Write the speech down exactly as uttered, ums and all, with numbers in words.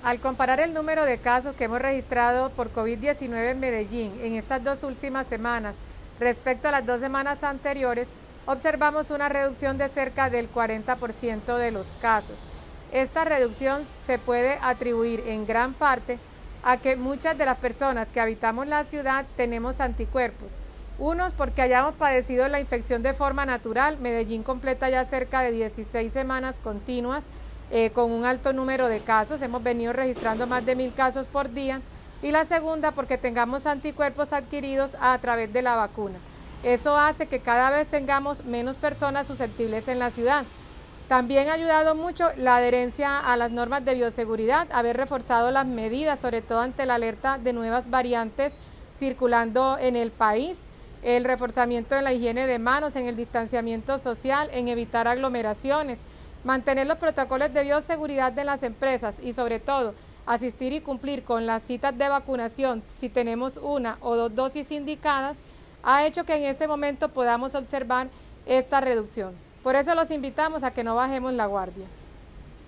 Al comparar el número de casos que hemos registrado por COVID diecinueve en Medellín en estas dos últimas semanas respecto a las dos semanas anteriores, observamos una reducción de cerca del cuarenta por ciento de los casos. Esta reducción se puede atribuir en gran parte a que muchas de las personas que habitamos la ciudad tenemos anticuerpos. Unos porque hayamos padecido la infección de forma natural. Medellín completa ya cerca de dieciséis semanas continuas eh, con un alto número de casos. Hemos venido registrando más de mil casos por día. Y la segunda porque tengamos anticuerpos adquiridos a través de la vacuna. Eso hace que cada vez tengamos menos personas susceptibles en la ciudad. También ha ayudado mucho la adherencia a las normas de bioseguridad, haber reforzado las medidas, sobre todo ante la alerta de nuevas variantes circulando en el país, el reforzamiento de la higiene de manos, en el distanciamiento social, en evitar aglomeraciones, mantener los protocolos de bioseguridad de las empresas y sobre todo asistir y cumplir con las citas de vacunación si tenemos una o dos dosis indicadas, ha hecho que en este momento podamos observar esta reducción. Por eso los invitamos a que no bajemos la guardia.